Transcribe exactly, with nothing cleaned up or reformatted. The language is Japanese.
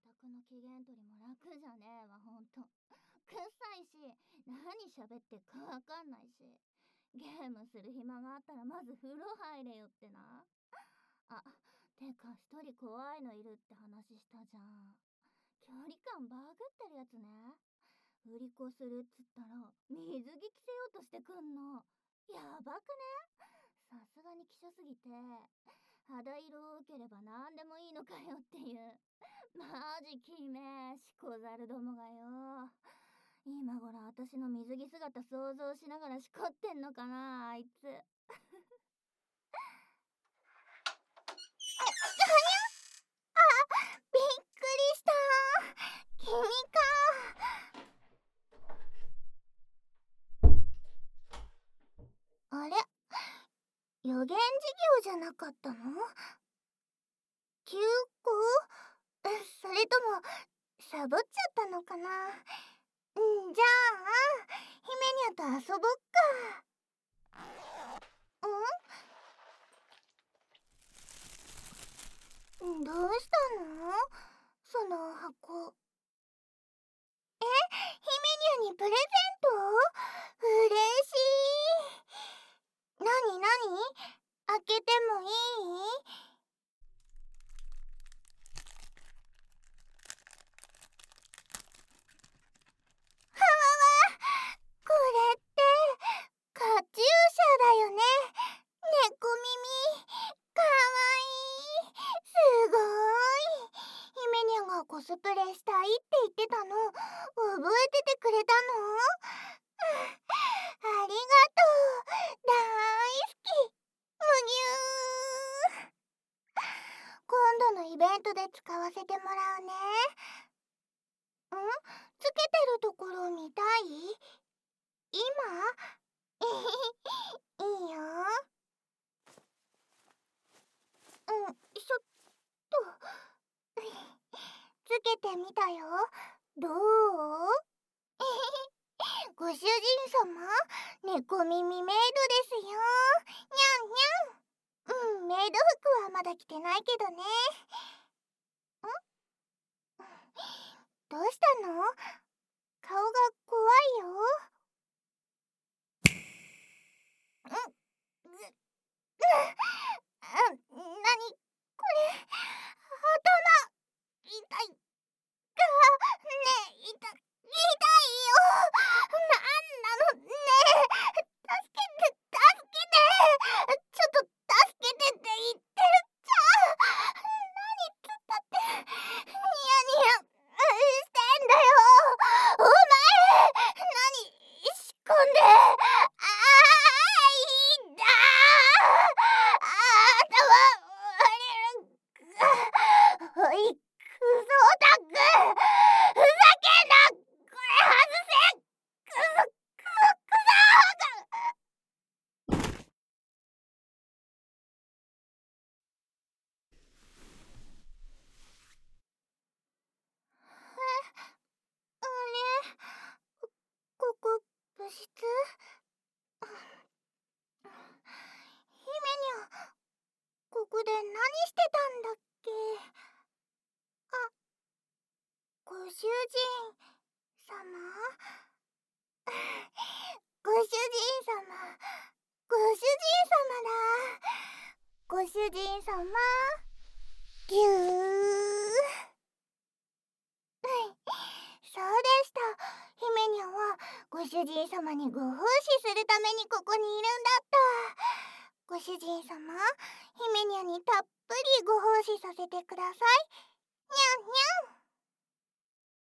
宅の機嫌取りも楽じゃねえわ、ほんと。くっさいし、何喋ってっかわかんないし。ゲームする暇があったらまず風呂入れよってな。あ、てか一人怖いのいるって話したじゃん。距離感バグってるやつね。売り子するっつったら水着着せようとしてくんの。やばくね？さすがに希少すぎて、肌色を受ければ何でもいいのかよっていう。マジきめえ、しこざるどもがよ。今頃私の水着姿想像しながらしこってんのかな、あいつ。びっくりした。君か。あれ、予言授業じゃなかったの？休校？それともサボっちゃったのかな。うん、じゃあ姫にゃと遊ぼっか。ん？どうしたの？その箱。え、姫にゃにプレゼント？嬉しい。なになに？開けてもいい？はわわ、これってカチューシャだよね。猫耳かわいい。すごい。姫にゃんがコスプレしたいって言ってたの覚えててくれたの？ありがとう。だいすき。むぎゅー。今度のイベントで使わせてもらうね。ん？つけてるところ見たい？今？いいよ。うん、ちょっと。つけてみたよ。どう？ご主人様、猫耳メイドですよ。にゃんにゃん。うん、メイド服はまだ着てないけどね。ん？どうしたの？顔が怖いよ。ん？ぐ、ぐ、あ、なにこれ？頭痛い。が、ねえ、痛、痛いよ。なんなのねえ。助けて、助けて。ちょっと助けてって言ってるっちゃ。何つったって、ニヤニヤしてんだよ。お前、何仕込んで。あーいだー。頭、おい、クソオタク。ふざけんな。これ外せ。クソ、クソ、クソ。あれ、ここ部室？姫にゃ、ここで何してたんだっけ？あ、ご主人様？ご主人様、ご主人様だ。ご主人様、ぎゅー。そうでした。姫にゃはご主人様にご奉仕するためにここにいるんだった。ご主人様、姫にゃにたっぷりご奉仕させてください。にゃんにゃん。